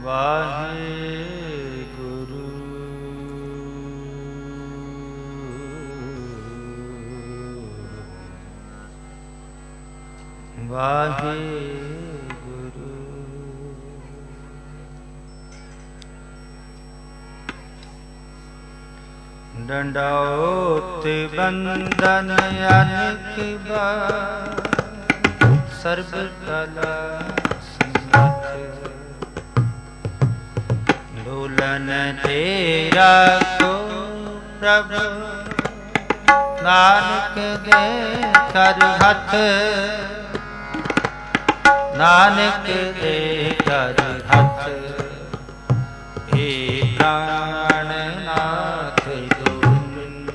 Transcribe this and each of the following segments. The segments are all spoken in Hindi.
ਵਾਹਿਗੁਰੂ ਵਾਹਿਗੁਰੂ ਡੰਡਾਉਤ ਬੰਦਨ ਅਨੇਕ ਬਾਰ ਸਰਬ ਕਲਾ ਡੋਲਨ ਤੇਰਾ ਕੋ ਪ੍ਰਭ ਨਾਨਕ ਦੇ ਕਰ ਹੱਥ ਨਾਨਕ ਦੇ ਕਰ ਹੱਥ ਏ ਪ੍ਰਾਣ ਨਾਥ ਗੋਬਿੰਦ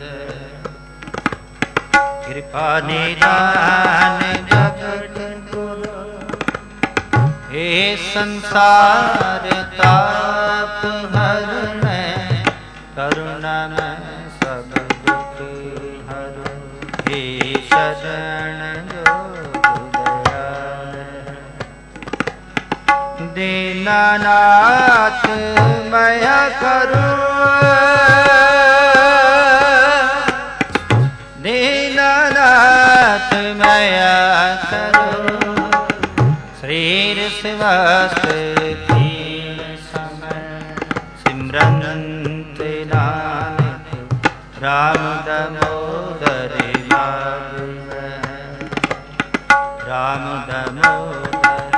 ਕਿਰਪਾ ਨਿਦਾਨ ਜਗਤ ਗੁਰੂ ਏ ਸੰਸਾਰ ਤਾਪ ਹਰਣੈ ਕਰੁਣਾ ਮੈਂ ਸਭ ਦੁਖ ਹਰੁ ਏ ਸ਼ਰਨ ਦੀਨਾਨਾਥ ਮਇਆ ਕਰੁ ਦੀਨਾਨਾਥ ਮਇਆ ਕਰੁ ਸਰੀਰ ਸਿਵਸਤ ਕੀਨ ਸਮੈ ਸਿਮਰਨ ਤੇ ਨਾਨਕ ਰਾਮ ਦਮੋਦਰ ਮਾਗੈ ਰਾਮ ਦਮੋਦਰ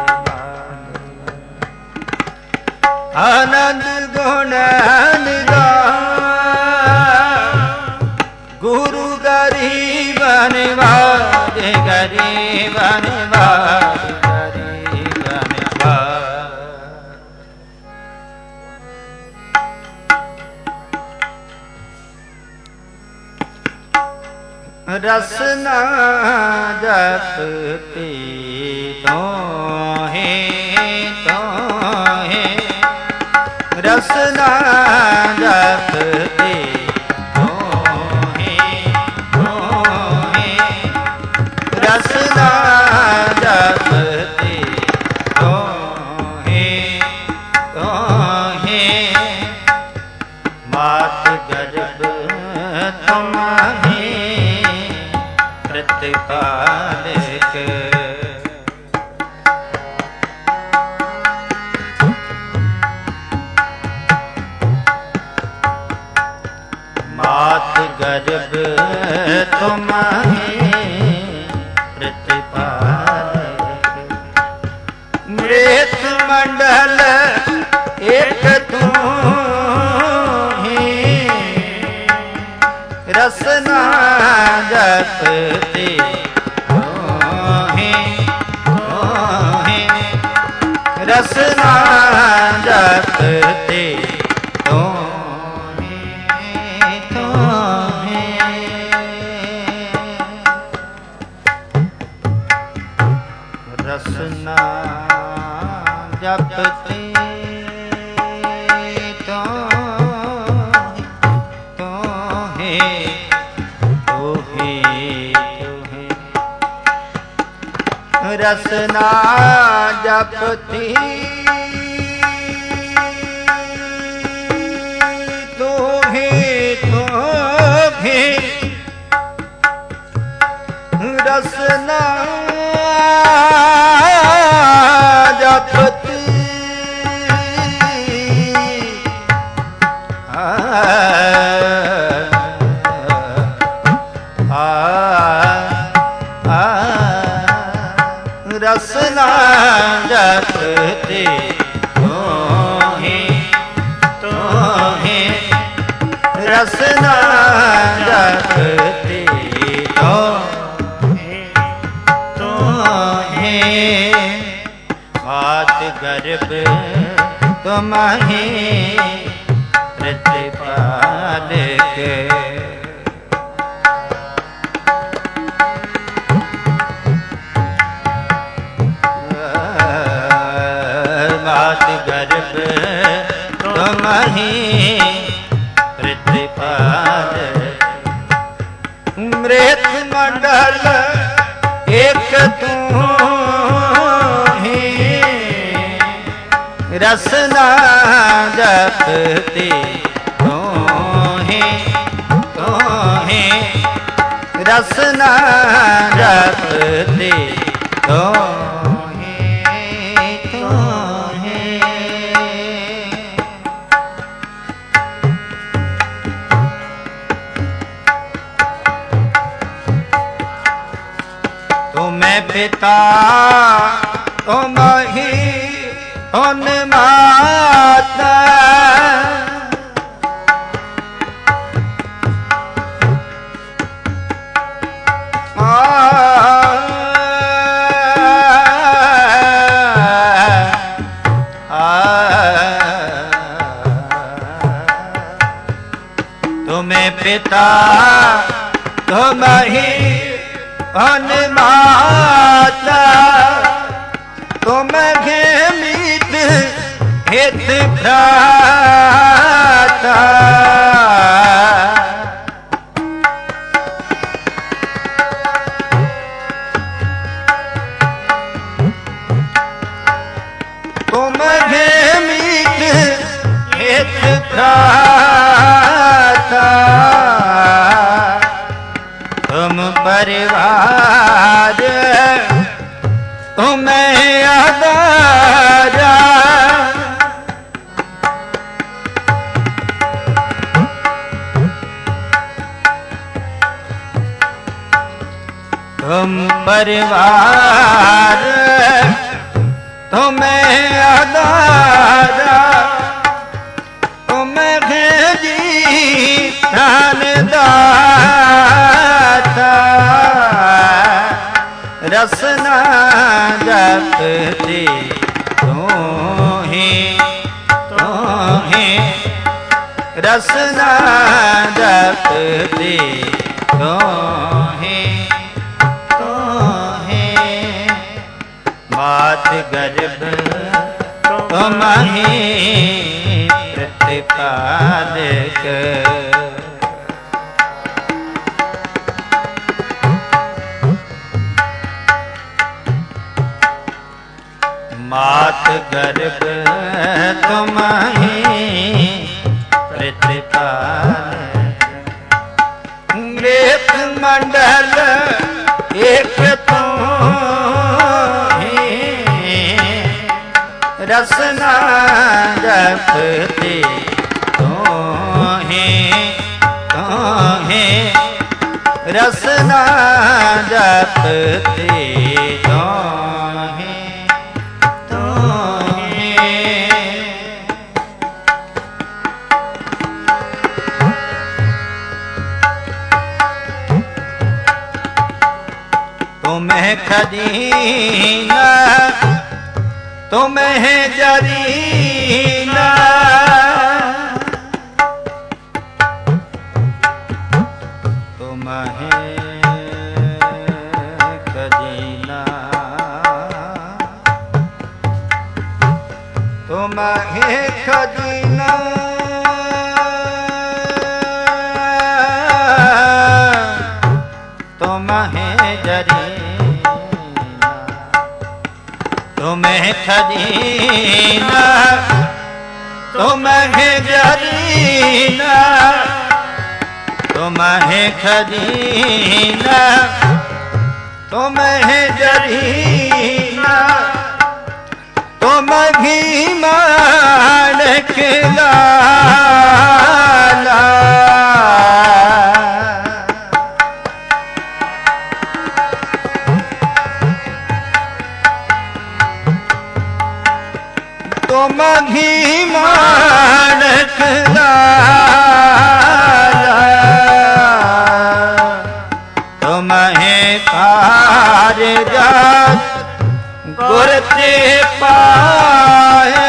ਆਨੰਦ ਗੁਣ ਨਿਧਾਨ ਗੁਰੂ ਗਰੀਬ ਨਿਵਾਜ ਗਰੀਬ ਨਿਵਾਜ ਗਰੀਬ ਨਿਵਾਜ ਰਸਨਾ ਜਪਤੀ ਤੋਹੇ ਤੋਹੇ ਰਸਨਾ ਜਪਤੀ ਤੋਹੇ ਤੋਹੇ ਰਸਨਾ ਜਪਤੀ ਤੋਹੇ ਤੋਹੇ ਮਾਤ ਗਰਭ ਤੁਮਹੀ ਪ੍ਰਤਿਪਾਲਕ ਮਾਤ ਗਰਭ ਤੁਮਹੀ ਪ੍ਰਤਿਪਾਲਕ ਮ੍ਰਿਤ ਮੰਡਲ ਏਕ ਤੂੰ ਹੀ ਰਸਨਾ ਜਪਤੀ ਤੋਹੇ ਤੋਹੇ ਰਸਨਾ ਜਪਤੀ ਰਸਨਾ ਜਪਤੀ ਤੋਹੇ ਤੋਹੇ ਤੋਹੇ ਰਸਨਾ ਜਪਤੀ ਤੋਹੇ ਤੋਹੇ ਰਸਨਾ ਜਪਤੀ ਰਸਨਾ ਜਪਤੀ ਤੋਹੇ ਤੋਹੇ ਰਸਨਾ ਜਪਤੀ ਤੋਹੇ ਤੋਹੇ ਮਾਤ ਗਰਭ ਤੁਮਹੀ ਪ੍ਰਤਿਪਾਲਕ ਮਾਤ ਗਰਭ ਤੁਮਹੀ ਪ੍ਰਤਿਪਾਲਕ ਮ੍ਰਿਤ ਮੰਡਲ ਏਕ ਤੂੰ रसना जपती तोहे तोहे रसना जपती तोहे तोहे तुम्हें पिता तुम ही उन माता तुम्हें पिता तुम ही उन माता तुम घे मीत हित भ्राता तुम घे मीत हित भ्राता तुम परिवार तुम्हें आदारा तुम परिवार तुम्हें आदारा तुम्हें जी दाता रसना जपती तोहे तोहे रसना जपती तोहे तोहे मात गर्भ तुम ही प्रतिपालक मात गर्भ तुम ही प्रतिपालक मृत मंडल एक तू ही रसना जपती तोहे तोहे रसना जपती तोहे तुम्हें खदीना तुम्हें जरीना तुम्हें खदीना तुम्हें खदीना तुम्हें जरीना तुम्हें खदीना तुम्हें जरीना तुम्हें खदीना तुम्हें जरीना तुम भी मानक लाला तुम भी मानक लाला तुम्हें कार जात गुरते पाए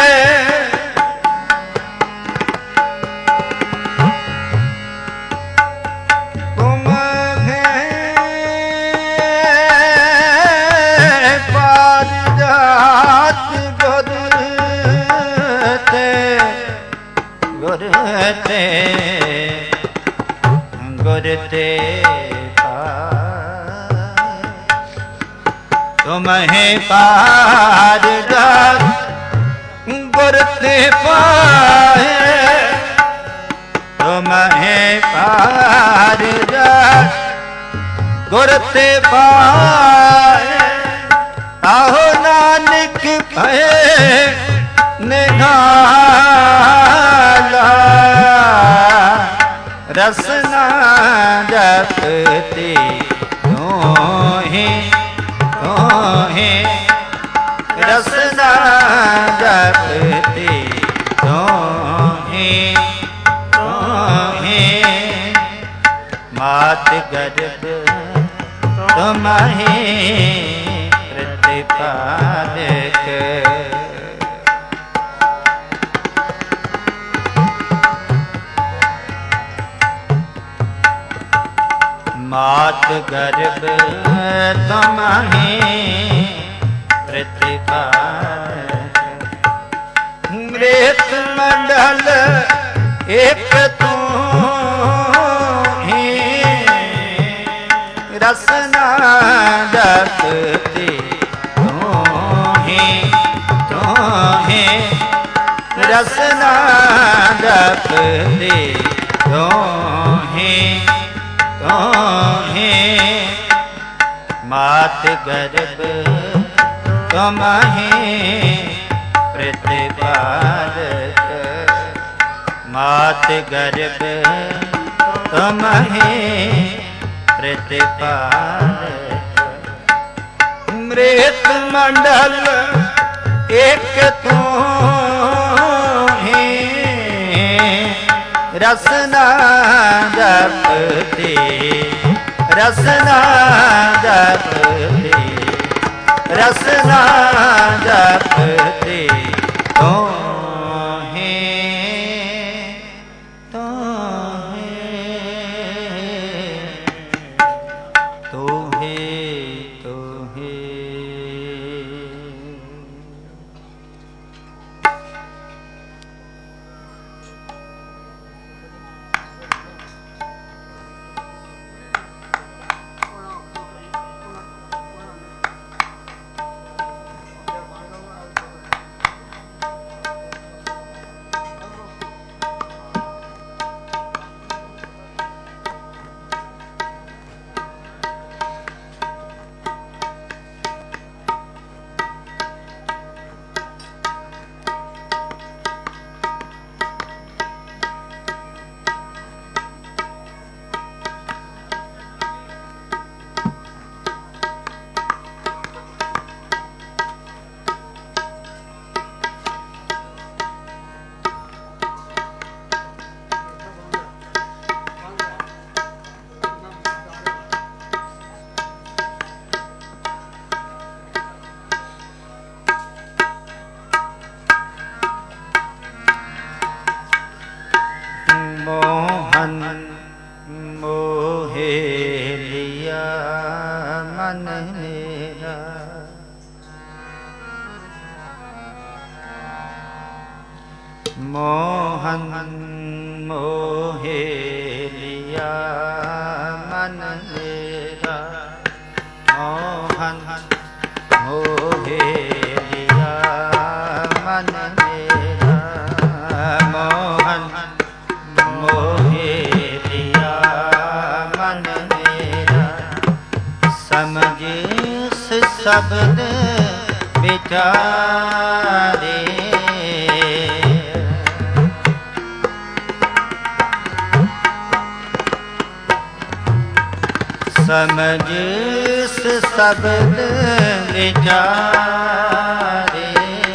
गुरते गुरते तुम्हें पार गुर ते पाए तुम्हें पार जात गुर ते पाए आहो नानक भये निहाला रसना जपते तोहे तोहे रसना जपते तोहे तोहे मात गर्भ तुम्हें प्रतिपालक मात गर्भ तुम्हें प्रतिपालक मृत मंडल एक तू ही रसना जपते तोहे रसना जपते तोहे तोहे मात गर्भ तुम्हें प्रतिपालक मात गर्भ तुम्हें प्रतिपालक मृत मंडल एक तू ही रसना जपते रसना जपते रसना जपते तोहे तोहे तोहे तोहे मोहे लिया मन मेरा मोहन मोहे लिया मन मेरा मोहन मोहे लिया मन मेरा मोहन मोहे लिया मन मेरा समझिस शब्द विचारे समझिस शब्द विचारे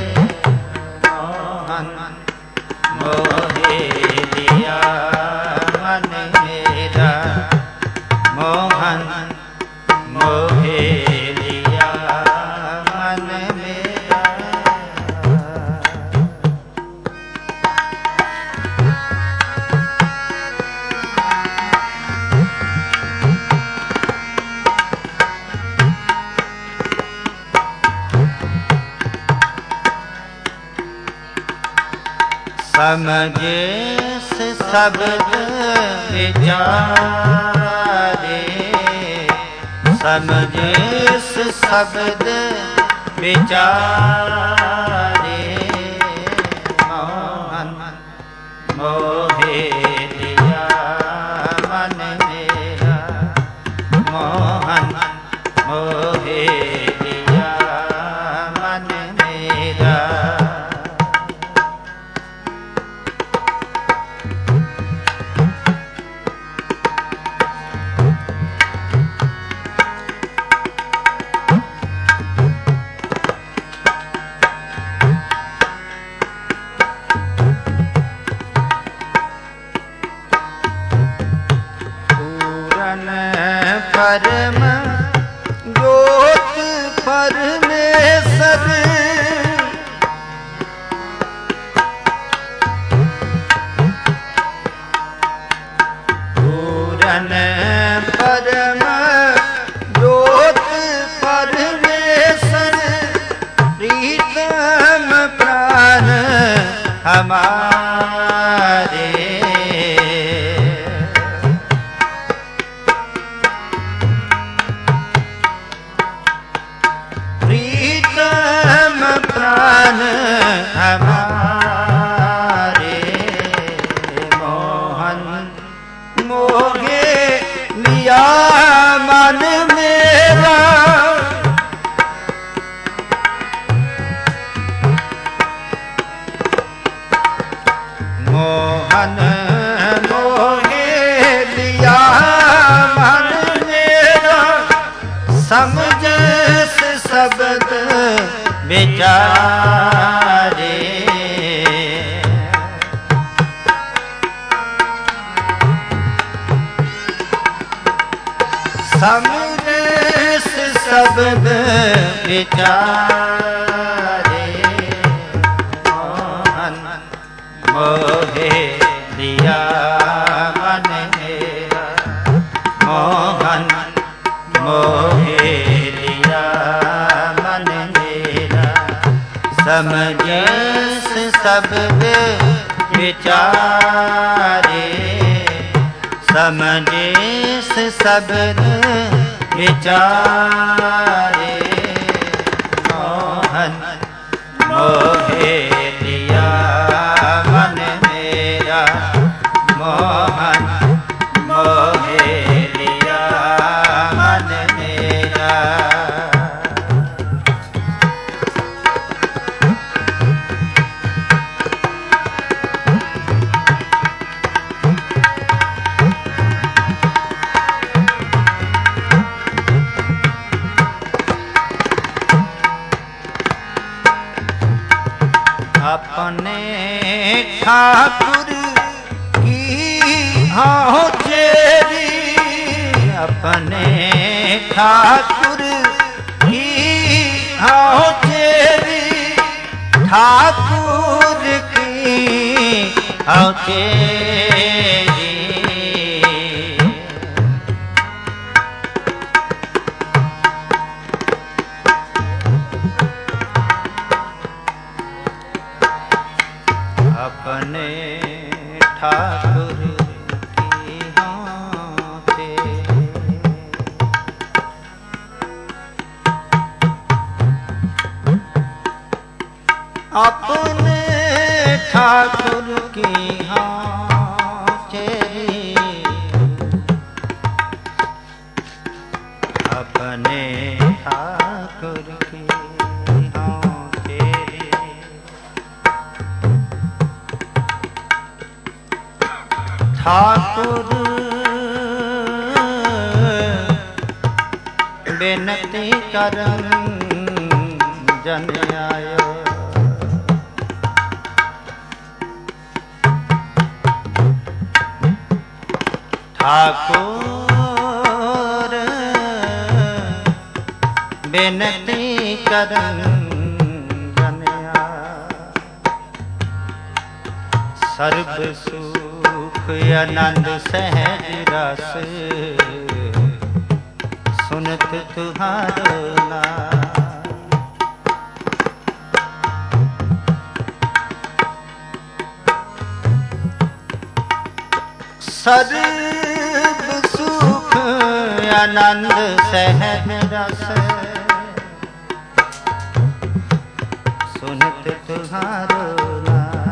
मोहन मोहे लिया मन मेरा मोहन मोहे लिया मन मेरा समझिस शब्द विचारे समझिस शब्द विचारे हमारे। प्रीतम प्राण हमारे, मोहन मोहे लिया मन मेरा। मोहन मोहे लिया मन मेरा, समझ से शब्द विचारे। समझ से शब्द विचारे। मोहन मोहे लिया मन मेरा, मोहन मोहे लिया मन मेरा, समझ से शब्द विचारे। समझ से शब्द विचारे। मोहन मोहे लिया मन मेरा, मोहन मोहे लिया मन मेरा। अपने ठाकुर की हाँ चेरी, अपने ठाकुर की हाँ चेरी, ठाकुर की हाँ चेरी। अपने ठाकुर की हाथे, अपने ठाकुर की हाथे, अपने ठाकुर की ठाकुर बेनती करन जन आयो। ठाकुर बेनती करन जन आयो। सर्ब सुख आनंद सहज रस, सुनत तुम्हारो नाम। सर्ब सुख आनंद सहज रस, सुनत तुम्हारो नाम।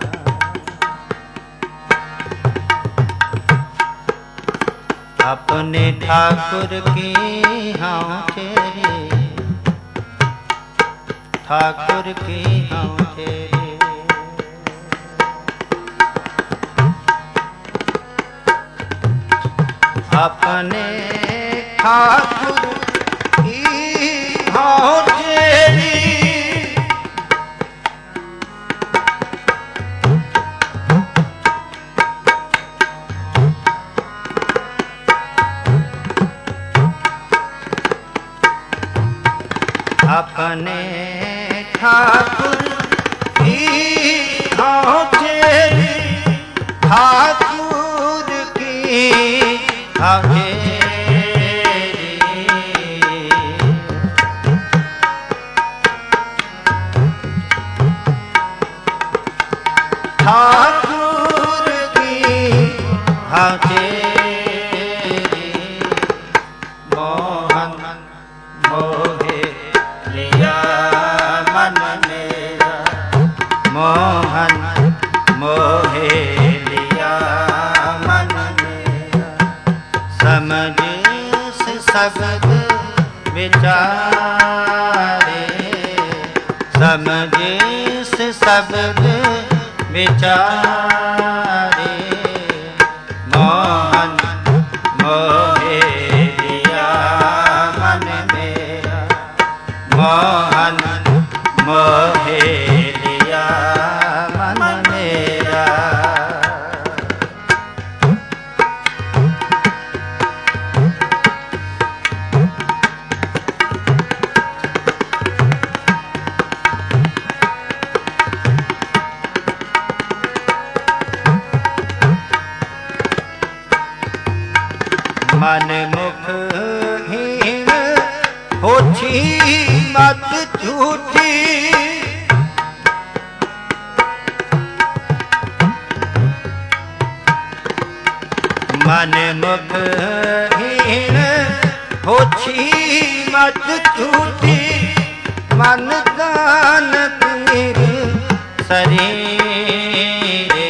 अपने ठाकुर की हाँ चेरी, ठाकुर की हाँ चेरी। अपने ठाकुर की हाँ चेरी, अपने ठाकुर की हाँ चेरी, ठाकुर की हाँ चेरी। समझिस शब्द विचारे, मोहन मोहे लिया मन मेरा, मोहन मोहे लिया मन मेरा। मन मुख हीन होछी मत झूठी, मन मुख हीन होछी मत झूठी, मन दान पीर शरीरे,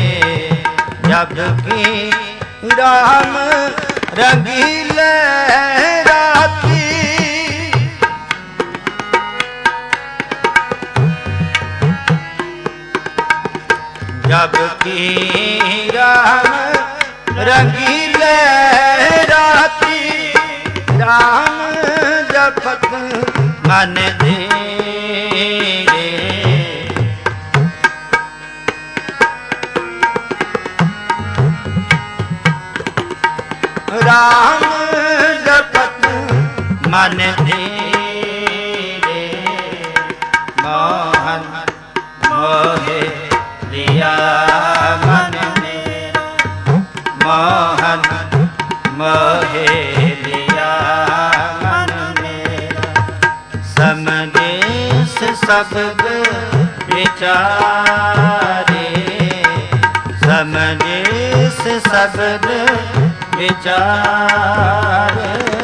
जबकि राम रंगीले राती, जबकि राम रंगीले राती, राम जपत मन धीरे, राम जपत मन धीरे, मोहन मोहे लिया मन मेरा, मोहन मोहे लिया मन मेरा। समझिस शब्द विचारे, समझिस शब्द विचार,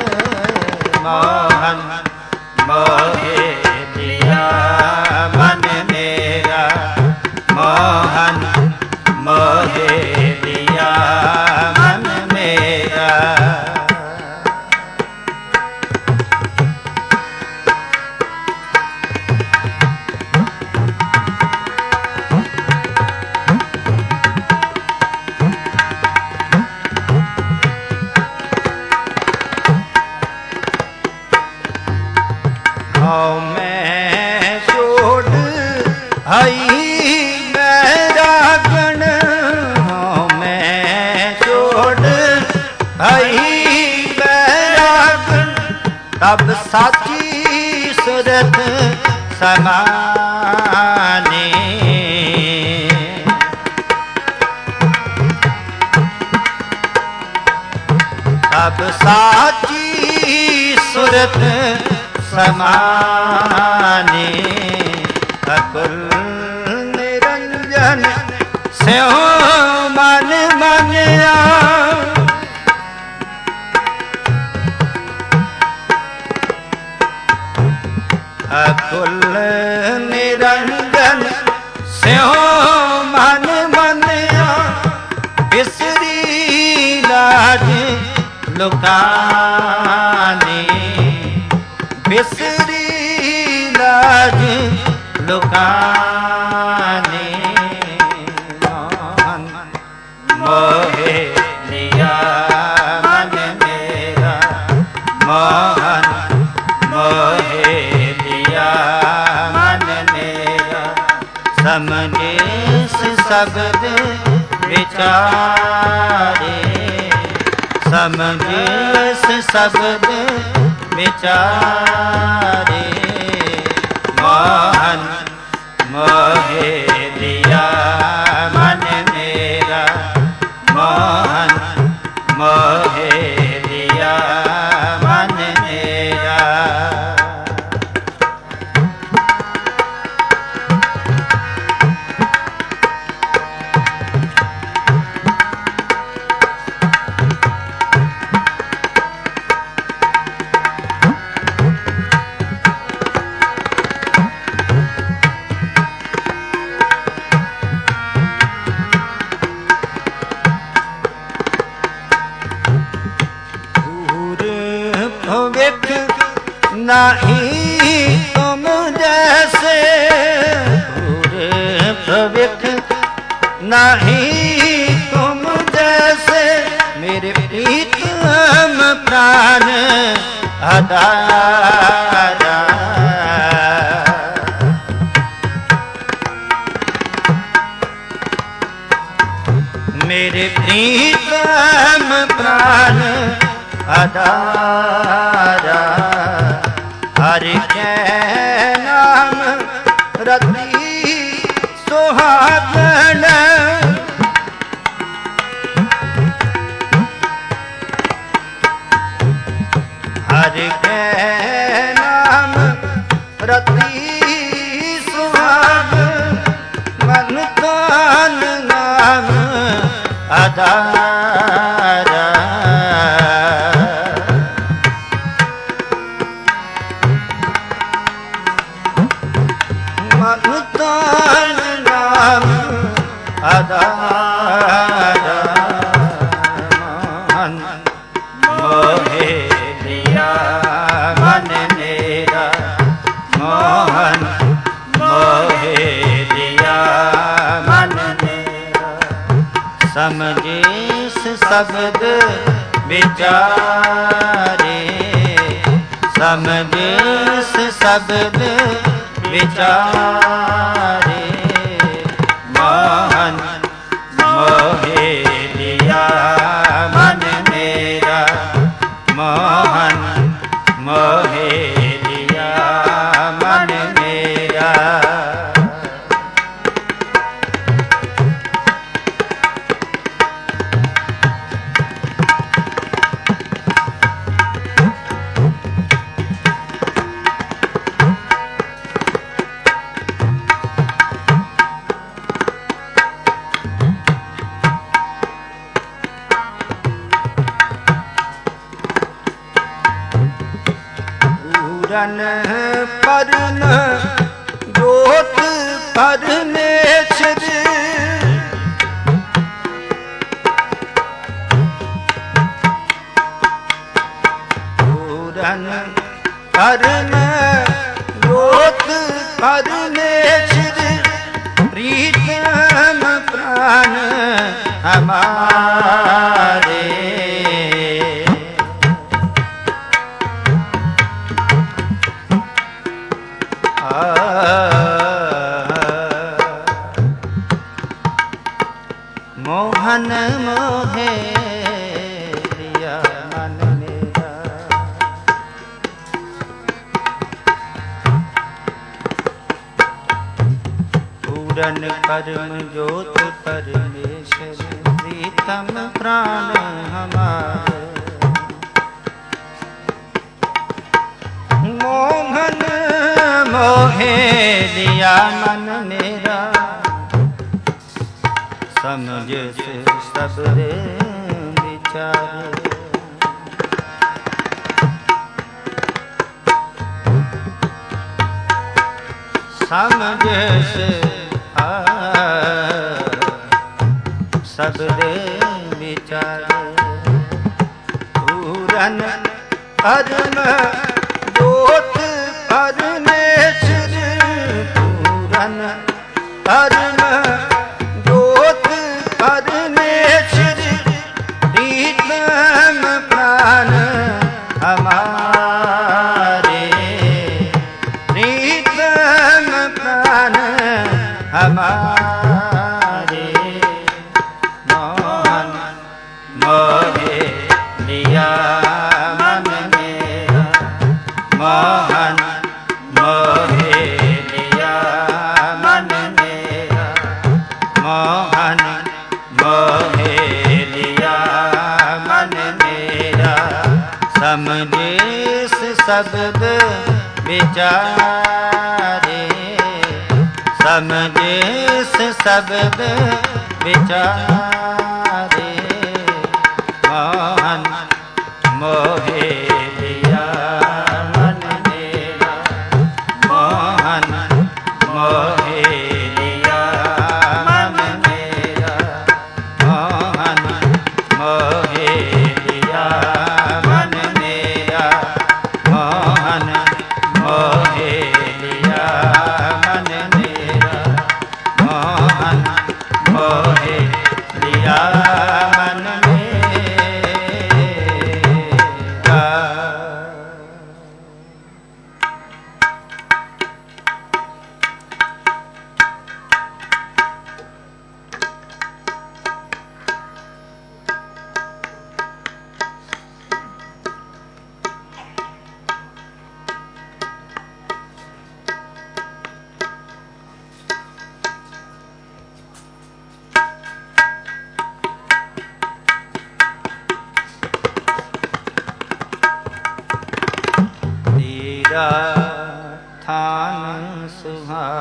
मोहन मोहे लिया मन मेरा, मोहन मोहे लिया मन मेरा। मैं छोड़ हई मेरा गण, मैं छोड़ हई मेरा गण, तब साची सूरत समाने, तब साची सूरत समाने, अकुल निरंजन स्यों मन मनिया, अकुल निरंजन स्यों मन मनिया, बिसरी लाज लुकाने, बिसरी लाज लुकाने, मोहन मोहे लिया मन मेरा, मोहन मोहे लिया मन मेरा। समझिस शब्द विचारे, समझिस शब्द विचारे, मोहन मोहे लिया मन मेरा, मोहन मोहे लिया मन मेरा। नहीं तुम जैसे मेरे प्रीतम प्राण आधारा। मेरे प्रीतम प्राण आधारा। हरि के नाम रति सुहागन। हरि के नाम रति सुहागन। मन तन नाम आधारा। मन तन नाम आधारा। मन मोहे लिया मन मेरा। मोहन मोहे लिया मन मेरा। समझिस शब्द विचारे। समझिस शब्द विचारे। मोहन मोहे लिया मन मेरा। मोहन मोहे लिया मन मेरा। पूरन परन जोत परमेश्वर। पूरन परन जोत परमेश्वर। प्रीतम प्राण हमारे। मोहन मोहे लिया मन मेरा। पूरन कर्म ज्योत परमेश्वर। प्रीतम प्राण हमारे। मोहन मोहे लिया मन मेरा। समझ से सबरे विचारे। समझ से सबरे विचारे। पूरन कर्म जोत परमेश्वर। पूरन कर्म जोत परमेश्वर। प्रीतम प्राण हमारे। प्रीतम प्राण हमारे। मोहन मोहे लिया मन मेरा। मोहन मोहे लिया मन मेरा। मोहन मोहे लिया मन मेरा। समझिस शब्द विचारे। समझिस शब्द विचारे। मोहन मोहे लिया मन मेरा। मोहन मोहे लिया मन मेरा। मोहन मोहे लिया मन मेरा। मोहन मोहे लिया मन मेरा। मोहन मोहे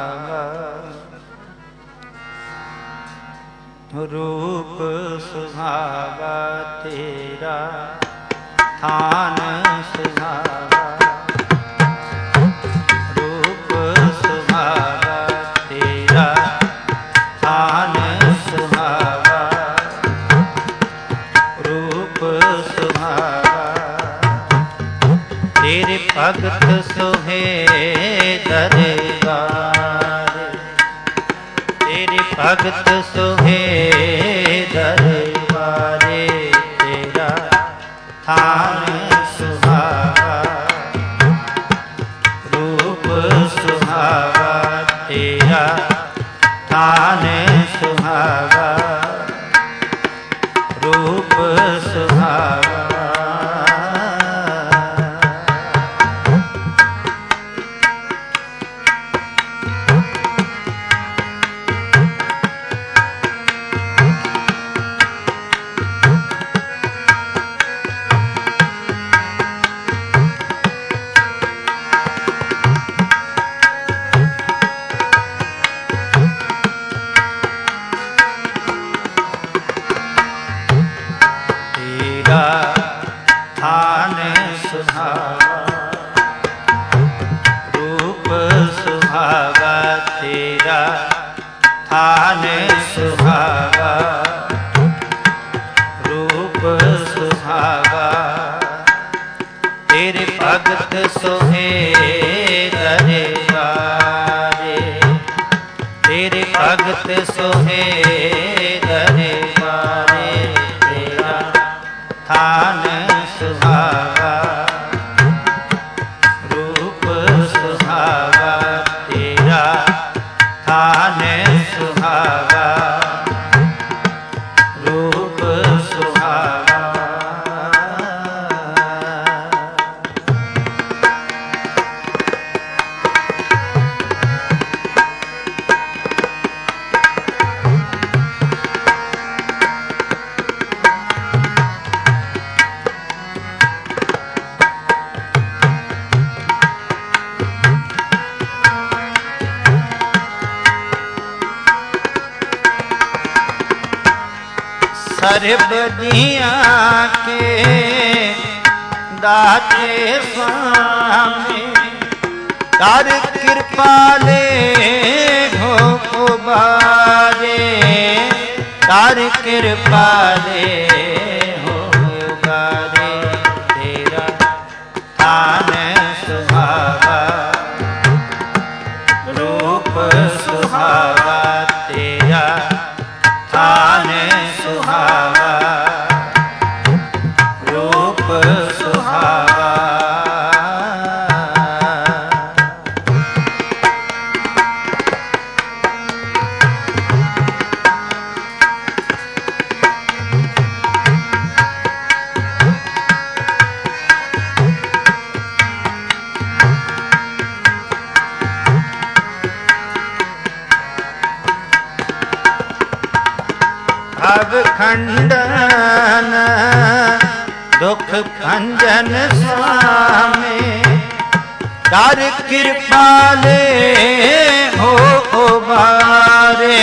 सुहावा, रूप सुहावा तेरा थान सुहावा, रूप सुहावा तेरा थान सुहावा, रूप सुहावा तेरे भगत सोहे दरबार, तेरे भगत सोहे दरबारे, तेरा थान सुहावा, रूप सुहावा तेरा थान सुहावा, रूप सुहावा। थान सुहावा, रूप सुहावा तेरा थान सुहावा, रूप सुहावा तेरे भगत सोहे दरबारे, तेरे भगत सोहे दरबारे, तेरा थान सुहावा, रूप सुहावा तेरा थान सुहावा, रूप सुहावा। सर्वदिया के दाते स्वामी, कर कृपाले हो उबारे, कर कृपाले हो उबारे, तेरा थान सुहावा, रूप सुहावा तेरा थान सुहावा, रूप सुहावा। भव खंडन दुख भंजन स्वामी, कर कृपाले हो उबारे,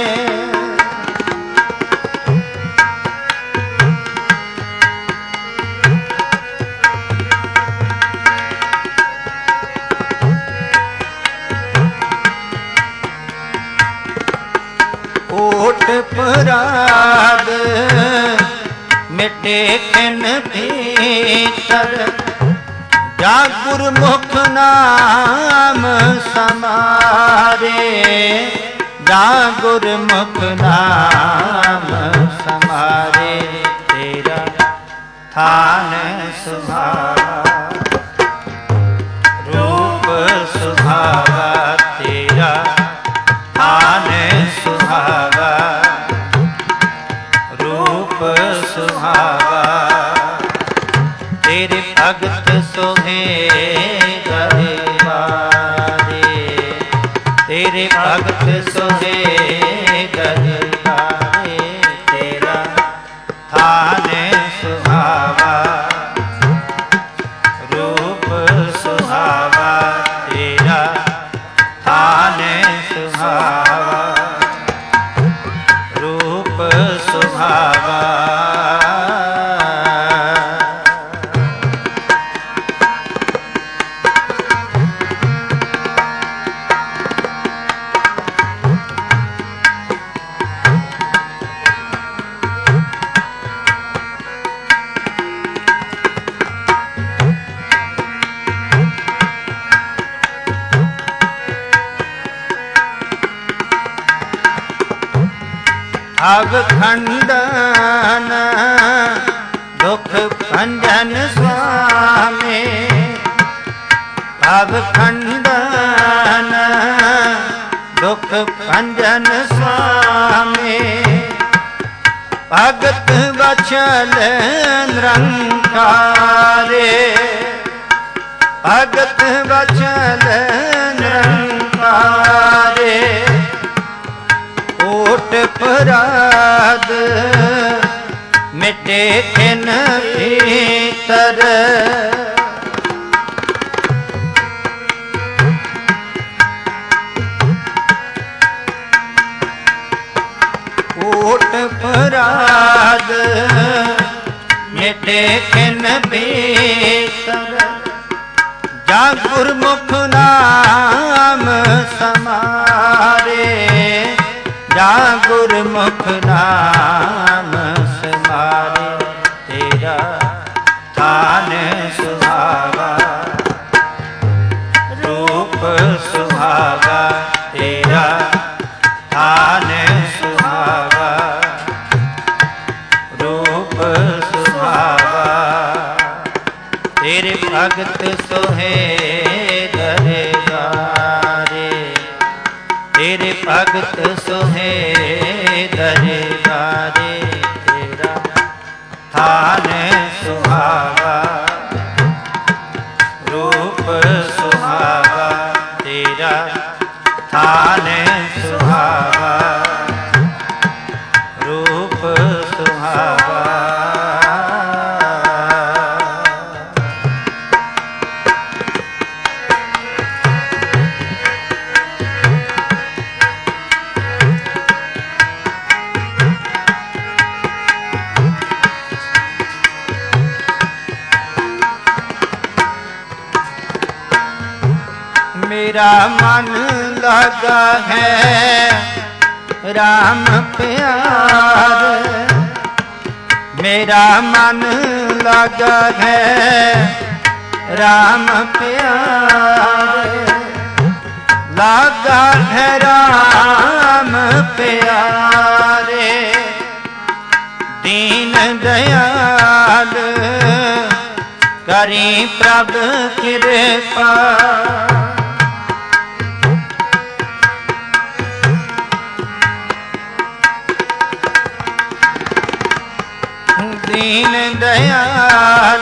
कोट पराग मिटे खिन भीतर, जा गुरमुख नाम समारे, जा गुरमुख नाम समारे, तेरा थान सुहावा, रूप सुहावा तेरा थान सुहावा, रूप सुहावा तेरे भगत सोहे दरबारे, तेरे भगत सोहे दरबारे, तेरा थान सुहावा, रूप सुहावा तेरा थान अवखंडन दुख भंजन स्वामी, अवखंडन दुख भंजन स्वामी, भगत वचल निरंकारे, भगत वचल निरंकारे, ओट पराध मिटे खिन भीतर, ओट पराध मिटे खिन भीतर, जा गुरमुख नाम समारे, जा गुरमुख नाम समारे, तेरा थान सुहावा, रूप सुहावा, तेरा थान सुहावा, रूप सुहावा, तेरे भगत सोहे दरबारे, तेरे भगत सोहे दरबारे, तेरा थान सुहावा, रूप सुहावा, तेरा थान सुहावा, रूप सुहावा। मेरा मन लगा है राम प्यार, मेरा मन लगा है राम प्यार, लगा है राम प्यारे, दीन दयाल करी प्रभ कृपा, दीन दयाल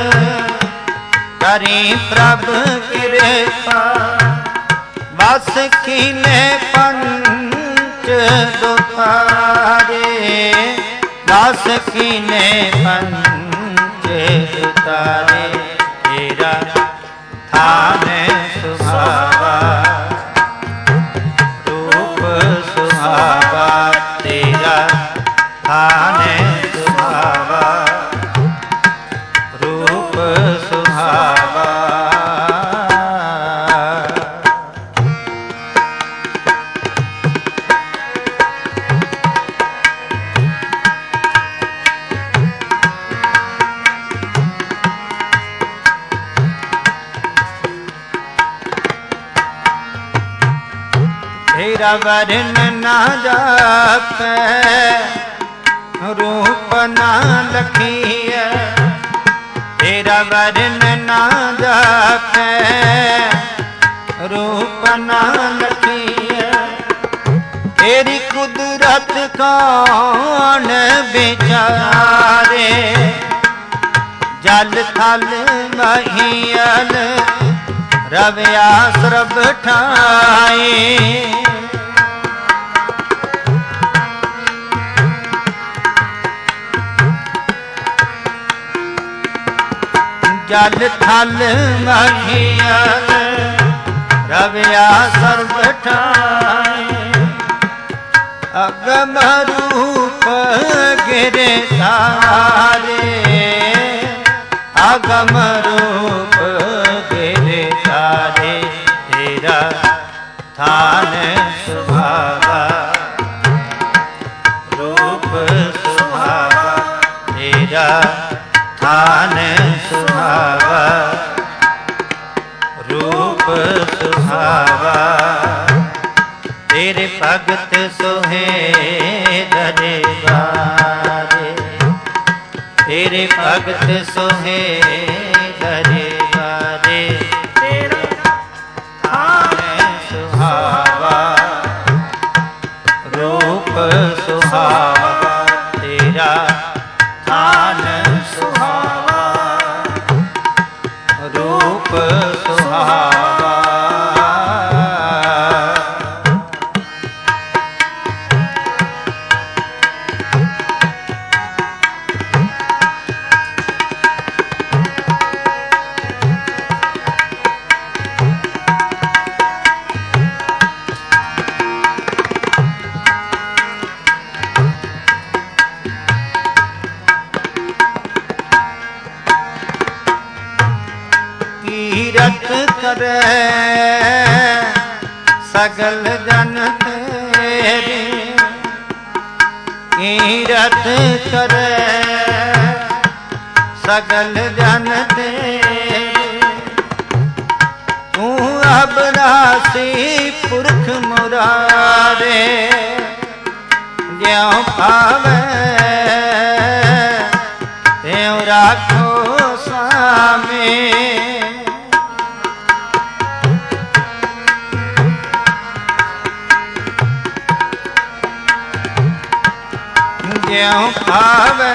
करी प्रभ कृपा, बस कीने पंच दुतारे, बस कीने पंच दुतारे, तेरा थान सुहावा, रूप सुहावा, तेरा थान सुहावा, रूप सुहावा। तेरा वर्ण ना जापै, रूप ना लखिय, तेरा वर्ण ना जापै, रूप ना लखिय, तेरी कुदरत कौन विचारे, जल थल महियल रव्या सरब ठाए, जल थल महियल रव्या सर्व ठाए, अगम रूप गिरे तारे, अगम रूप गिरे तारे, तेरा थान सुहावा, रूप सुहावा, तेरा थान सुहावा, रूप सुहावा, तेरे भगत सोहे दरबारे, तेरे भगत सोहे दरबारे तेरा थान सुहावा रूप सुहावा तेरा थान सुहावा रूप सुहावा करे सगल जन तेरे कीरत करे सगल जन तेरे तू अबरासी पुरख मुरारे ज्यों पावे त्यों राखो सामे ज्यों पावे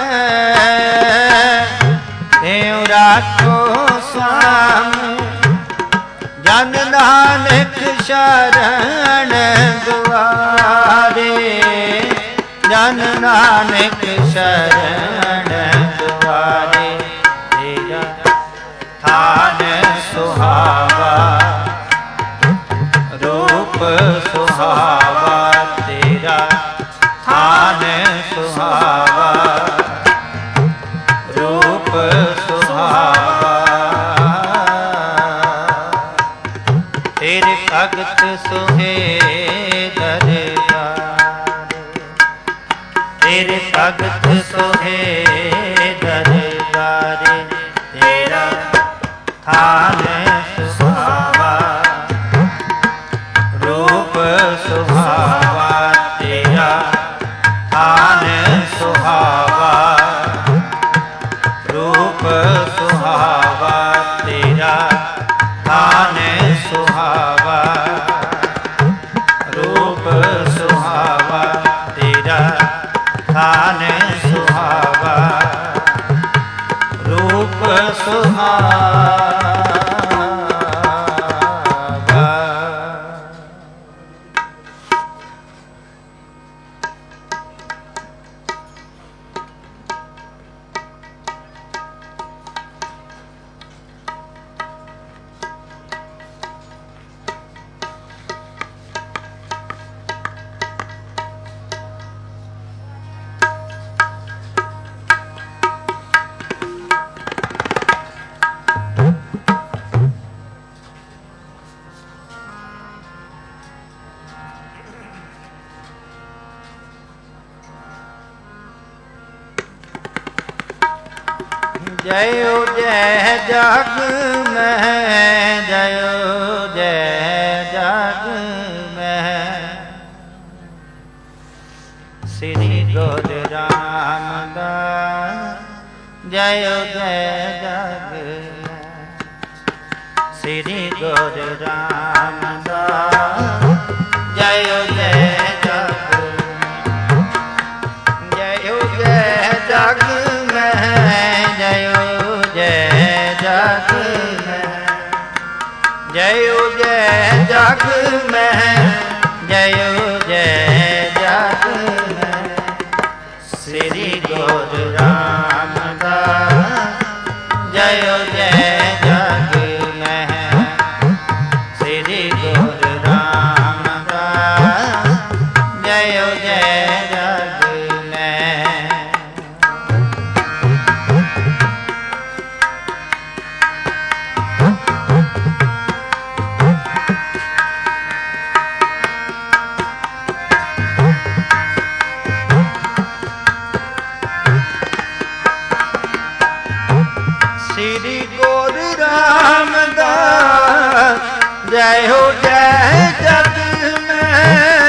त्यों राखो स्वामी जन नानक शरण दुआरे जन नानक शरण दुआरे तेरा थान सुहावा रूप सुहावा तेरा थान सुहावा रूप सुहावा तेरे भगत सोहे दरबारे तेरे भगत सोहे दरबारे तेरा थान सुहावा रूप सुहावा तेरा थान सुहावा रूप सुहावा तेरा थान सुहावा रूप सुहावा तेरा थान सुहावा रूप सुहावा जयो जय जग में जयो जय जग में श्री गुरु रामदास जयो जय जग में श्री गुरु रामदास जयो जय जग जयो जय जग में जयो जय जग में जयो जय जग में जयो जय जग में श्री गुरु रामदास जयो जय जग में श्री गुरु रामदास जयो जय जग में श्री गुरु रामदास जय हो जय जग में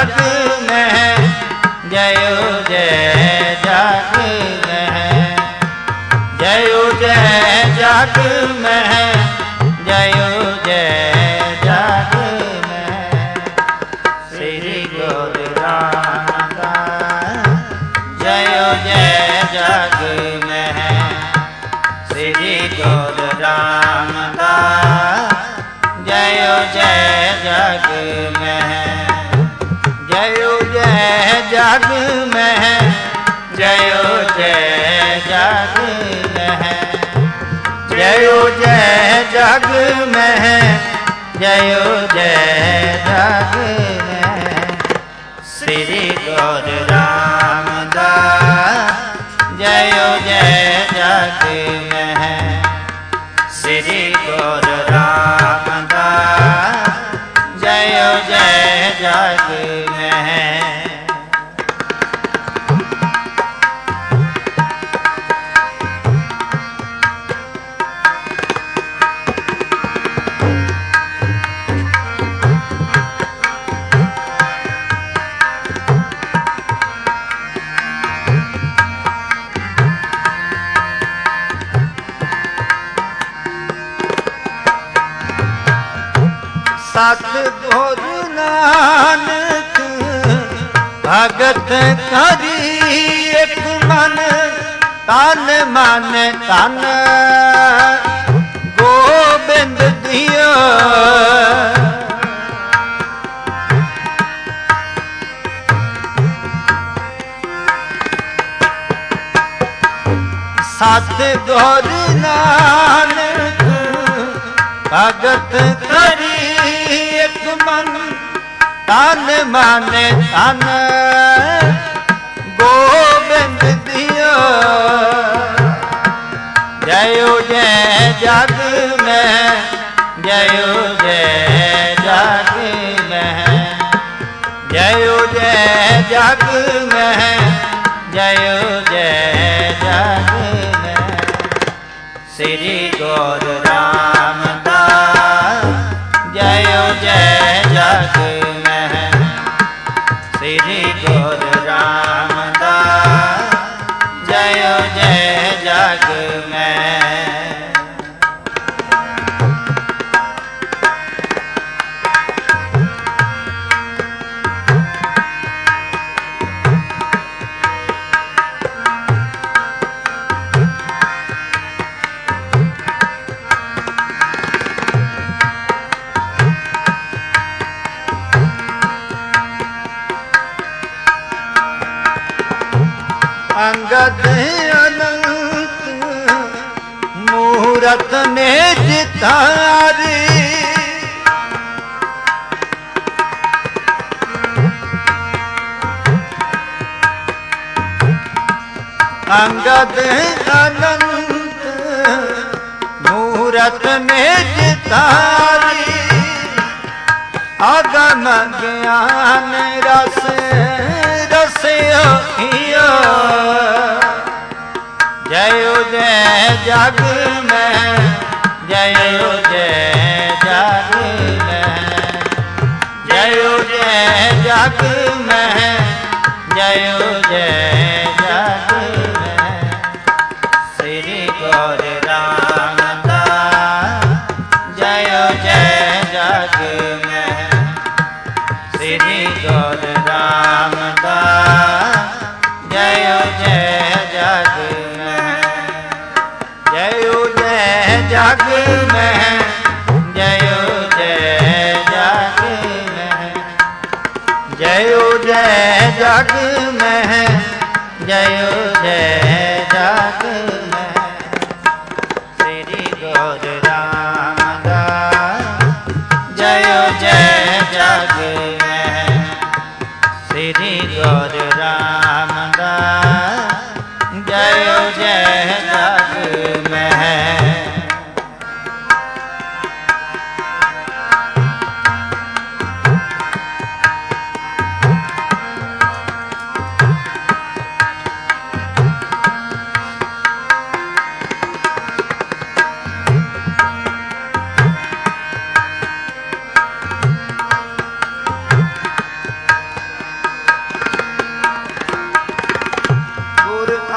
जग में जयो जय जग में जयो जय जग में जयो जय जग में श्री गुरु रामदास जयो जय जग में श्री गुरु रामदास जयो जय जग में जयो जय जग में जयो जय जग में जयो जय जग में जयो जय जग में श्री गुरु रामदास जयो जय जग में श्री गुरु रामदास जयो जय जग में सतगुरु नानक भगत करी एक मन तन मन तन गोबिंद दियो सतगुरु नानक भगत करी एक मन तन मन तन गोबिंद दियो जयो जय जग में जयो जय जग में जयो जय जग में जयो जय जग में श्री गुरु रामदास जयो जय जग में श्री गुरु रामदास जयो जय जग में अंगद अनंत मूरत में जितारी अंगद अनंत मूरत में जितारी अगम ज्ञान रस रसियो जयो जय जग में जयो जय जग में जयो जय जग में जयो जय जग में श्री गुरु रामदास जयो जय जग में श्री गुरु रामदास जयो जय जग में जयो जय जग में जयो जय जग में जयो जय जग में जयो जय जग में श्री गुरु रामदास जयो जय जग में श्री गुरु रामदास जयो जय जग में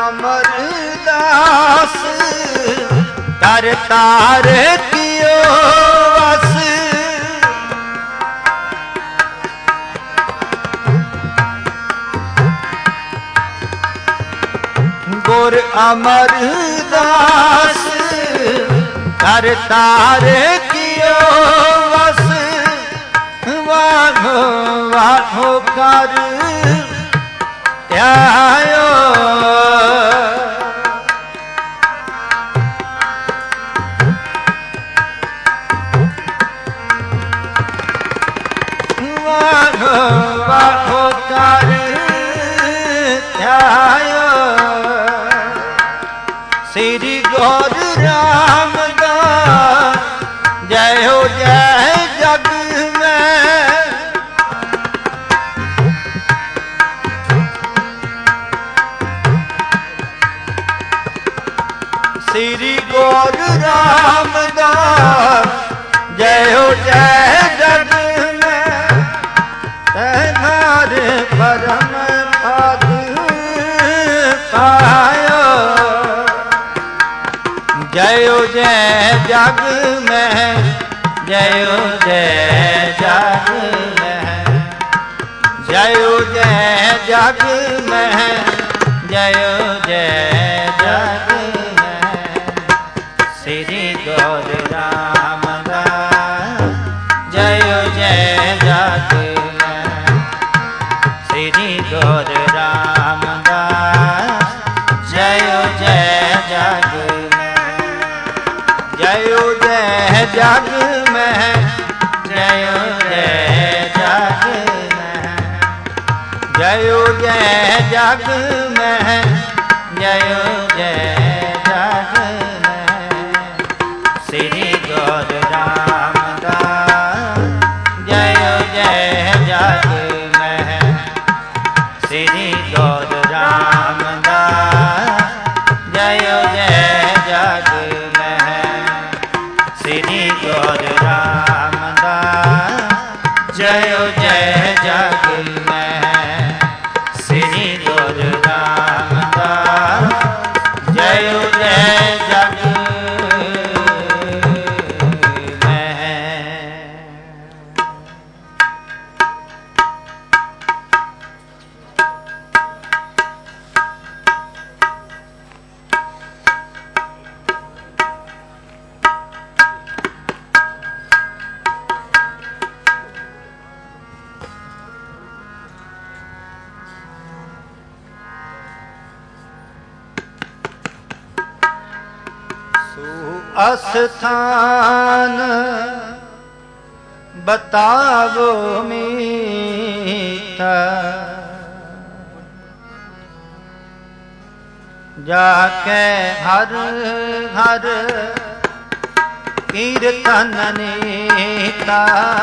अमरदास कर तार कियो वस गुर अमरदास कर तार कियो वस वाहो वाहो कर ध्यायो वाहो वाहो कर ध्यायो श्री गौर रामदास जय हो जय जग में श्री गौर रामदास जय हो जय जग में तेनारे परम पद पायो जयो जय जग में जयो जय जग में जयो जय जग में जयो जय जग में श्री गौर रामदास जयो जय जग में श्री गौर रामदास जयो जय जग जयो जय जग में जयो जय जग में जयो जय जग में जयो जय जग में श्री गौर रामदास जयो जय जग में श्री गौर रामदास जयो जय जग श्री गौर रामदास जयो जय जग में श्री गौर रामदास जयो जय जग में। अस्थान बतावो मीता जाके हर हर कीर्तन नीता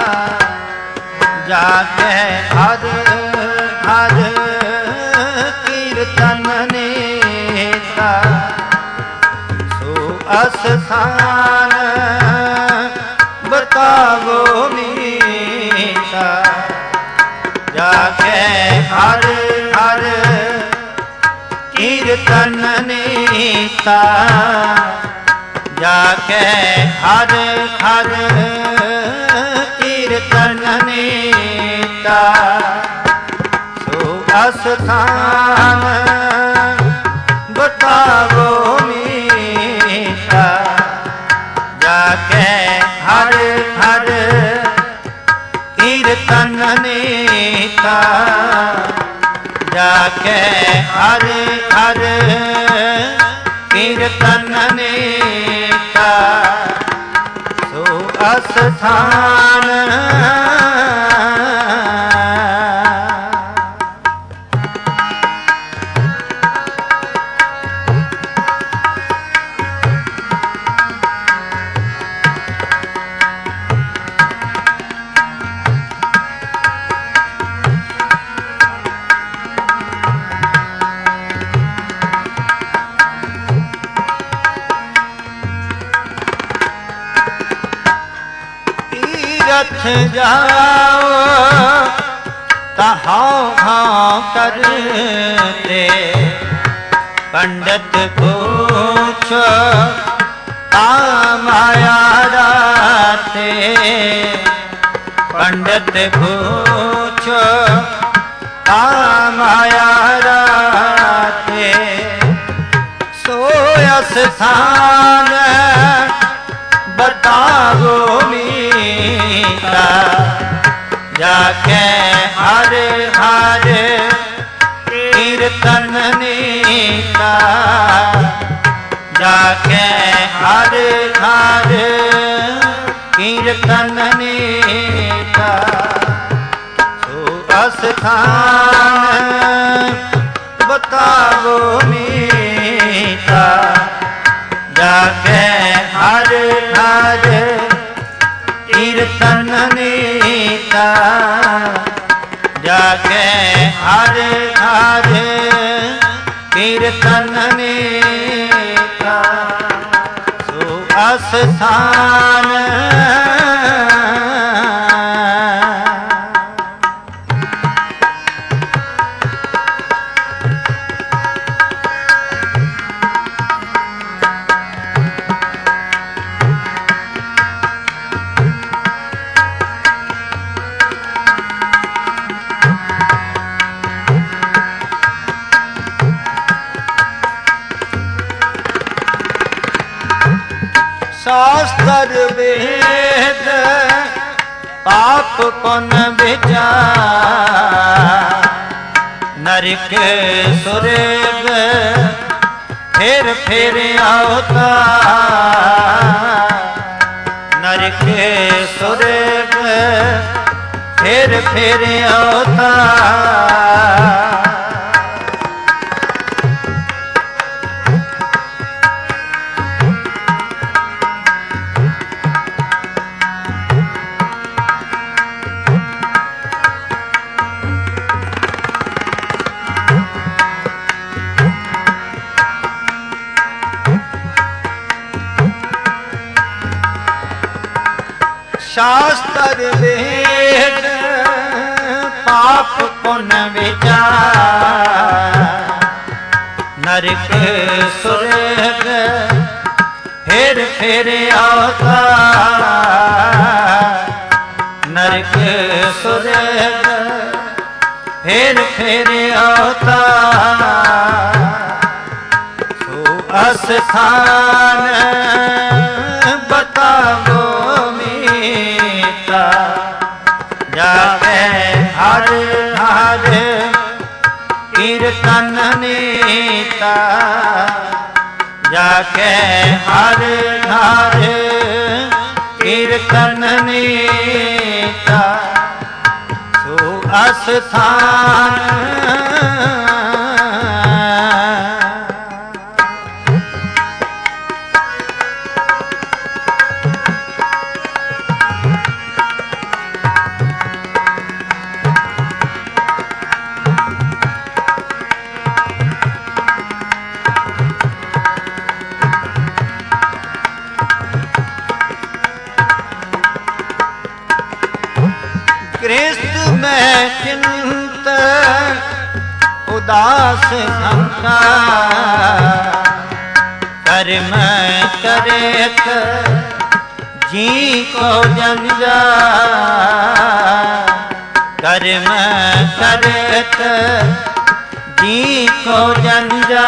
जाके हर हर कीर्तन नीता अस्थान बतावो मीता जाके हर हर कीर्तन नीता जाके हर हर कीर्तन नीता सो अस्थान बतावो जाके हर हर कीर्तन नीता जाके हर हर कीर्तन नीता सो अस्थान तीरथ जाओ तहां हाँ करते पंडित पूछो माया राते, पंडित पूछो माया राते, सोय स्थान बताओ मीता, जाके हर हर कीर्तन नीता, जाके हर हर कीर्तन नीता, सो स्थान बताओ मीता, जाके हर हर कीर्तन नीता, जाके हर हर कीर्तन नीता, सो अस्थान शास्त्र वेद पाप पुन विचार, नरक सुर्ग फिर फिर अवतार, नरक सुर्ग फिर फिर अवतार, शास्त्र वेद पाप पुन विचार, नरक सुर्ग फिर फिर अवतार, नरक सुर्ग फिर फिर अवतार, सो अस्थान बताओ मीता, जाके हर हर कीर्तन नीता, जाके हर हर कीर्तन नीता, सो अस्थान गृहस्थ में चिंत उदास शंका, कर्म करेत जी को जंजा, कर्म करेत जी को जंजा,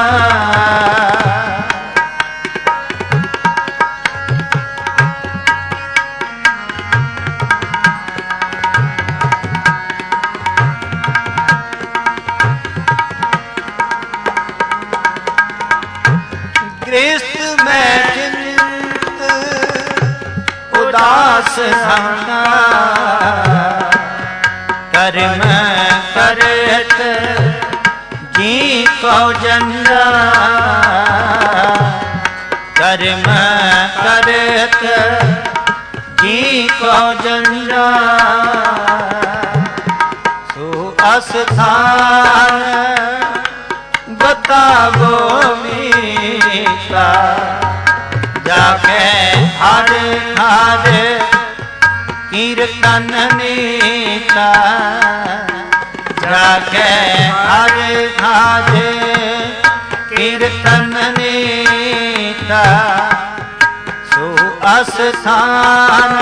गृहस्थ में चिंत उदास शंका, कर्म करत जी को जंजा, कर्म करत जी को जंजा, सो अस्थान बताओ मीता, जाके हर हर कीर्तन नीता, जाके हर हर ਕੀਰਤਨ ਨੀਤਾ ਸੋ ਅਸਥਾਨ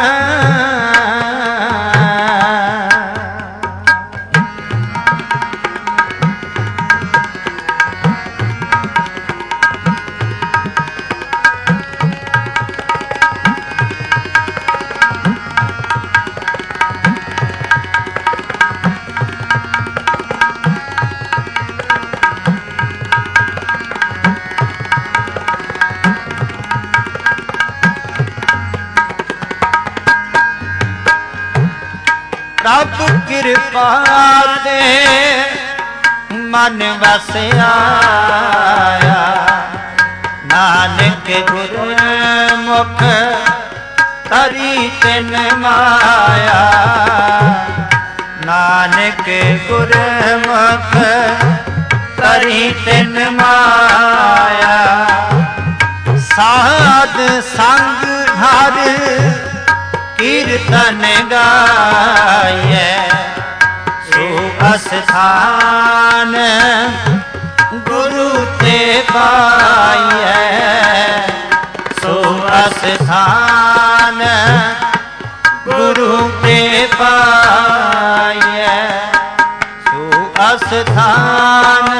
ਪ੍ਰਭ ਕਿਰਪਾ ਤੇ ਮਨ ਵਸਿਆ ਨਾਨਕ ਗੁਰਮੁਖ ਤਰੀ ਤਿਨ ਮਾਇਆ ਨਾਨਕ ਗੁਰਮੁਖ ਤਰੀ ਤਿਨ ਮਾਇਆ ਸਾਧ ਸੰਗ ਹਰ ਕੀਰਤਨ ਗਾਇਐ ਸੋ ਅਸਥਾਨ ਗੁਰੂ ਤੇ ਪਾਈਐ ਸੋ ਅਸਥਾਨ ਗੁਰੂ ਤੇ ਪਾਈਐ ਸੋ ਅਸਥਾਨ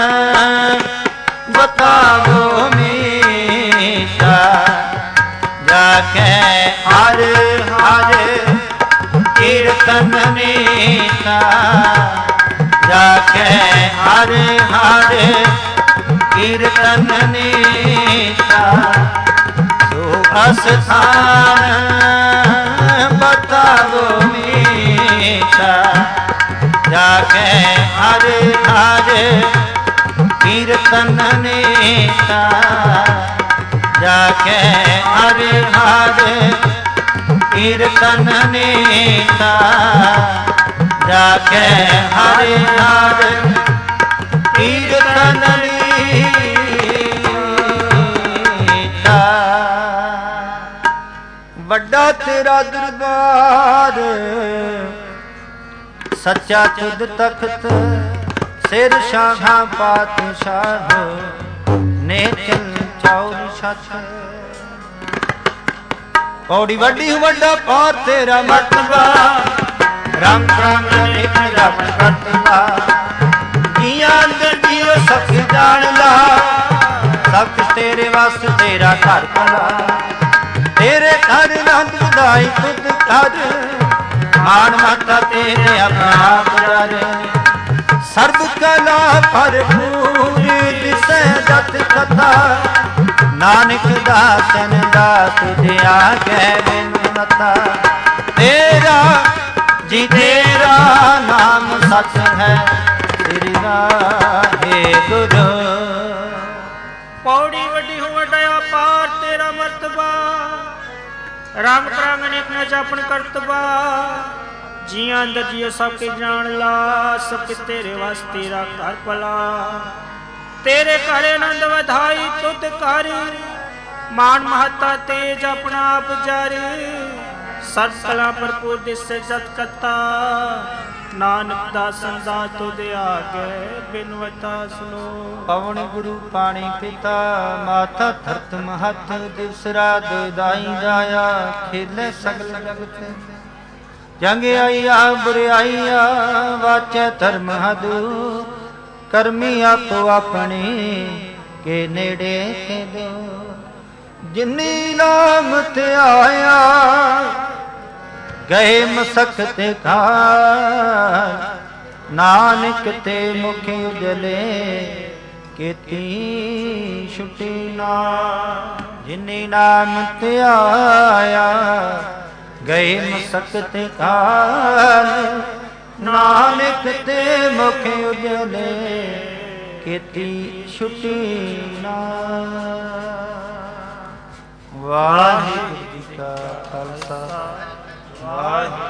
ਬਤਾਵੋ ਮੀਤਾ ਜਾ ਕੇ ਹਰ ਹਰ ਕੀਰਤਨ ਨੀਤਾ ਜਾ ਕੇ ਹਰ ਹਰ ਕੀਰਤਨ ਨੀਤਾ ਸੋ ਅਸਥਾਨ ਬਤਾਵੋ ਮੀਤਾ ਜਾ ਕੇ ਹਰ ਹਰ ਕੀਰਤਨ ਨੀਤਾ ਜਾ ਕੇ ਹਰ ਹਰ ਕੀਰਤਨ ਨੀਤਾ ਜਾ ਕੇ ਹਰ ਹਰ ਕੀਰਤਨ ਨੀਤਾ ਵੱਡਾ ਤੇਰਾ ਦਰਬਾਰ ਸੱਚਾ ਚੁੱਧ ਤਖਤ ਸਿਰ ਸ਼ਾਹਾਂ ਪਾਤਸ਼ਾਹ ਨੇ ਚਲ ਚੌਰ ਸੱਚ ਪੌੜੀ ਵੱਡੀ ਵੱਡਾ ਪਾਰ ਤੇਰਾ ਮਰਤਬਾ ਰਾਮ ਰਾਮ ਇੱਕ ਜਪ ਕਰਤਬਾ ਜੀਆਂ ਅੰਦਰ ਜੀਓ ਸਭ ਜਾਣ ਲਾ ਸਭ ਤੇਰੇ ਵਾਸਤੇ ਤੇਰਾ ਘਰ ਭਲਾ ਤੇਰੇ ਘਰ ਆਨੰਦ ਵਧਾਈ ਖੁਦ ਕਰ ਮਾਣ ਮਾਤਾ ਤੇਰੇ ਆਪਣਾ ਆਪ ਕਰ ਸਰਬ ਕਲਾ ਭਰਪੂਰ ਦਿਸੈ ਜਤ ਕਥਾ ਨਾਨਕ ਦਾਸਨ ਦਾਸ ਤੁਝ ਆਗੇ ਬਿਨ ਮਤਾ ਤੇਰਾ ਜੀ ਤੇਰਾ ਨਾਮ ਸਚ ਹੈ ਤੇਰੀ ਰਾਹੇ ਗੁਰੂ ਪੌੜੀ ਵੱਡੀ ਹੋ ਵੱਡਾ ਪਾਰ ਤੇਰਾ ਮਰਤਬਾ ਰਾਮ ਕਰਾਂਗ ਅਨੇਕ ਨ ਜਾਪਨ ਕਰਤਬਾ ਜੀਆਂ ਅੰਦਰ ਜੀਓ ਸਭ ਕੇ ਜਾਣ ਲਾ ਸਭ ਤੇਰੇ ਵਾਸਤੇ ਤੇਰਾ ਘਰ ਭਲਾ ਤੇਰੇ ਘਰ ਆਨੰਦ ਵਧਾਈ ਤੁਧ ਕਰ ਮਾਨ ਮਹੱਤਾ ਤੇਜ ਆਪਣਾ ਆਪ ਜਾਰੀ ਸਰਬ ਕਲਾ ਭਰਪੂਰ ਦਿਸੈ ਜਤ ਕਤਾ ਨਾਨਕ ਦਾਸਨ ਦਾ ਤੁਧ ਆਗੇ ਬਿਨਵਤਾ ਸੁਨੋ ਪਵਨ ਗੁਰੂ ਪਾਣੀ ਪਿਤਾ ਮਾਤਾ ਧਰਤ ਮਹਤ ਦਿਵਸ ਰਾਤ ਦਾਈ ਜਾਇਆ ਖੇਲੇ ਸਗਲ ਜਗਤ ਜੰਗ ਆਈਆ ਬੁਰਾਈਆ ਵਾਚੈ ਧਰਮ ਹਦੂ ਕਰਮੀ ਆਪੋ ਆਪਣੀ ਕੇ ਨੇੜੇ ਤੇ ਦਿਓ ਜਿਨੀ ਨਾਮ ਤੇ ਆਇਆ ਗਏ ਮਸਕਤ ਘਾਰ ਨਾਨਕ ਤੇ ਮੁਖ ਉਜਲੇ ਕੀਤੀ ਛੁਟੀ ਨਾ ਜਿਨੀ ਨਾਮ ਤੇ ਆਇਆ ਗਏ ਮਸਕਤ ਘਾਰ ਨਾਨਕ ਤੇ ਮੁਖ ਉਜਲੇ ਕੀਤੀ ਛੁਟੀ ਨਾ ਵਾਹਿਗੁਰੂ ਜੀ ਕਾ ਖਾਲਸਾ ਵਾਹਿਗੁਰੂ